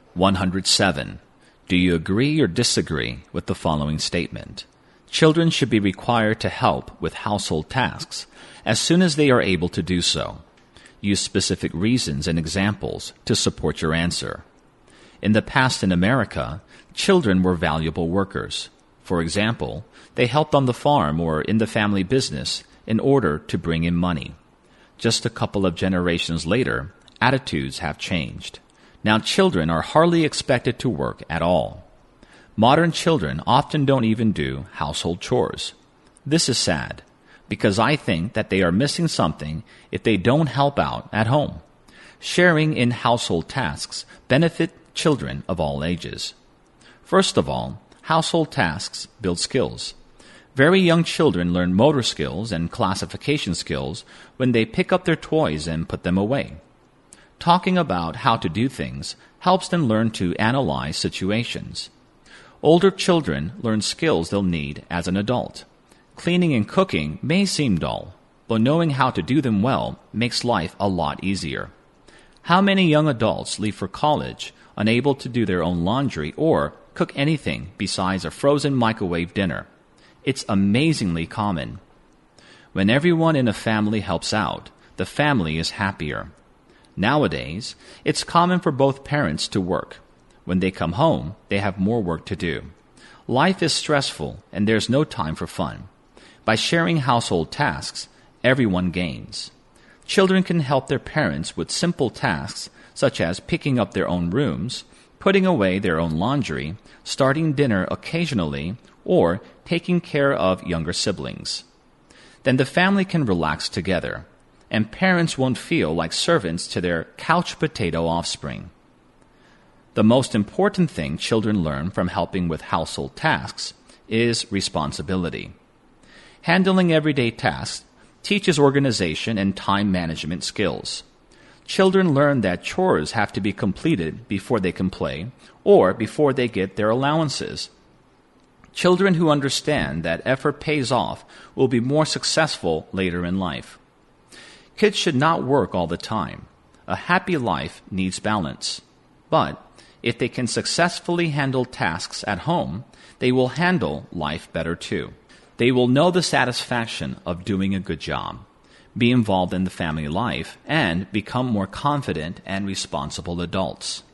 107. Do you agree or disagree with the following statement? Children should be required to help with household tasks as soon as they are able to do so. Use specific reasons and examples to support your answer. In the past in America, children were valuable workers. For example, they helped on the farm or in the family business in order to bring in money. Just a couple of generations later, attitudes have changed. Now children are hardly expected to work at all. Modern children often don't even do household chores. This is sad, because I think that they are missing something if they don't help out at home. Sharing in household tasks benefit children of all ages. First of all, household tasks build skills. Very young children learn motor skills and classification skills when they pick up their toys and put them away. Talking about how to do things helps them learn to analyze situations. Older children learn skills they'll need as an adult. Cleaning and cooking may seem dull, but knowing how to do them well makes life a lot easier. How many young adults leave for college unable to do their own laundry or cook anything besides a frozen microwave dinner? It's amazingly common. When everyone in a family helps out, the family is happier. Nowadays, it's common for both parents to work. When they come home, they have more work to do. Life is stressful, and there's no time for fun. By sharing household tasks, everyone gains. Children can help their parents with simple tasks such as picking up their own rooms, putting away their own laundry, starting dinner occasionally, or taking care of younger siblings. Then the family can relax together, and parents won't feel like servants to their couch potato offspring. The most important thing children learn from helping with household tasks is responsibility. Handling everyday tasks teaches organization and time management skills. Children learn that chores have to be completed before they can play or before they get their allowances. Children who understand that effort pays off will be more successful later in life. Kids should not work all the time. A happy life needs balance. But if they can successfully handle tasks at home, they will handle life better too. They will know the satisfaction of doing a good job, be involved in the family life, and become more confident and responsible adults.